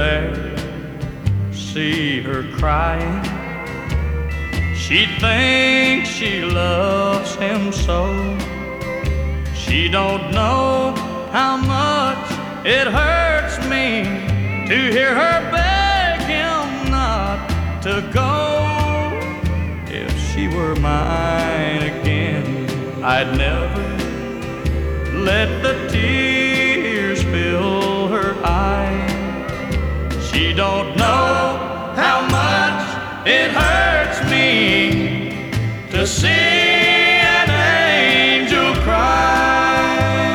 there, see her crying. She thinks she loves him so. She don't know how much it hurts me to hear her beg him not to go. If she were mine again, I'd never let the tears fill her eyes. She don't know how much it hurts me to see an angel cry.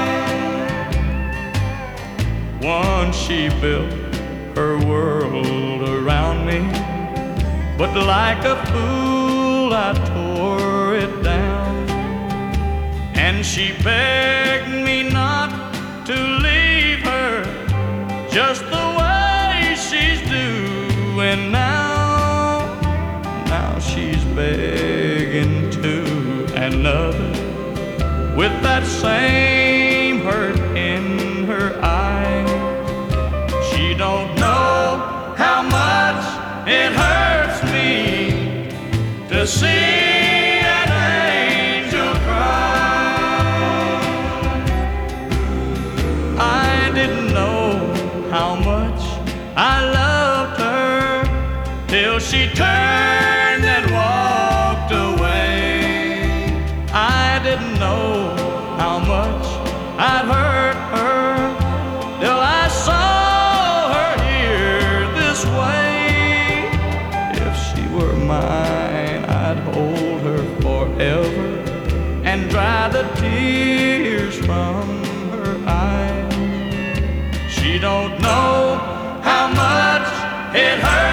Once she built her world around me, but like a fool I tore it down. And she begged me not to leave her just the way she's doing now. Now she's begging to another with that same hurt in her eyes. She don't know how much it hurts me to see an angel cry. I didn't know how much I loved her till she turned and walked away. I didn't know how much I'd hurt her till I saw her here this way. If she were mine, I'd hold her forever and dry the tears from her eyes. She don't know how much it hurts